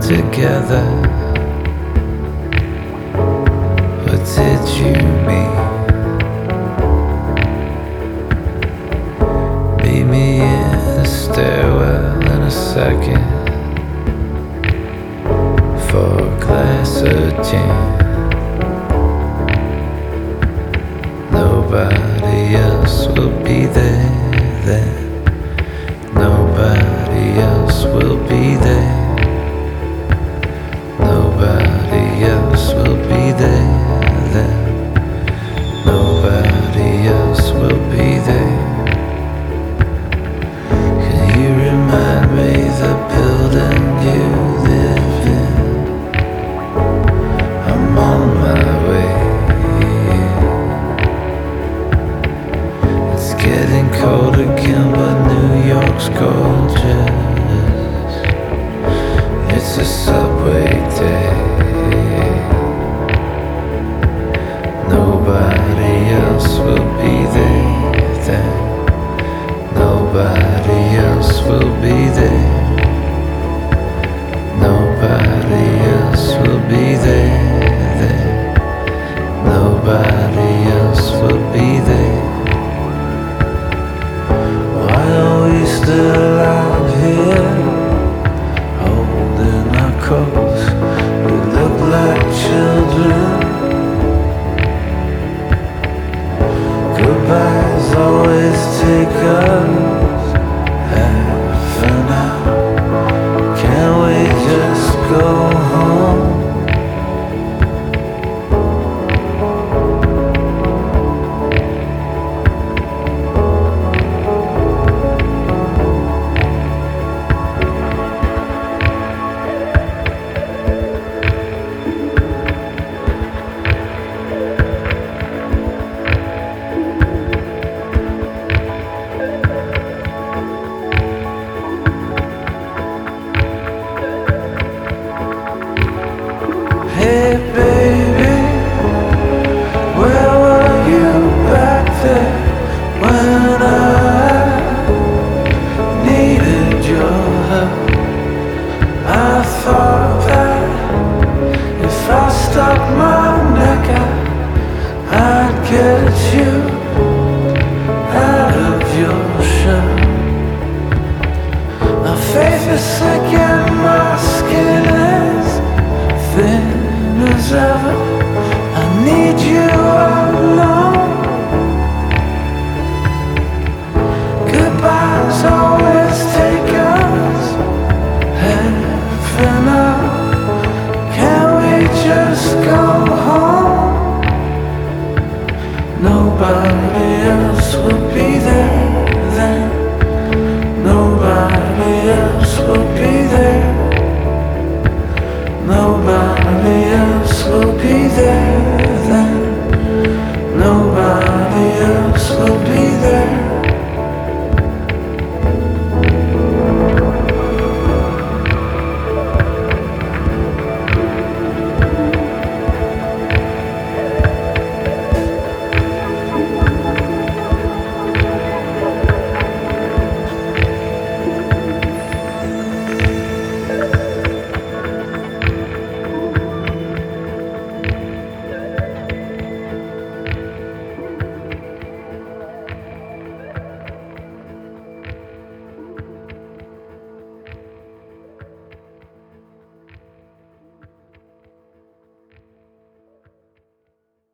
together. What did you mean? Meet me in the stairwell in a second for a glass of gin. Nobody else will be there then. Nobody else will be there. Nobody else will be there then. Nobody else will be there. Can you remind me the building you live in? I'm on my way. It's getting cold again, but New York's gorgeous. It's a subway day. Nobody else will be there then. Nobody else will be there. Nobody else will be there then. Nobody else will be there. Why are we still out here, holding our coats? We look like children. Goodbyes always take us half an hour. Can't we just go home? Hey baby, where were you back there when I needed your help? I thought that if I stuck my neck out, I'd get you out of your shell. My faith is sinking, my skin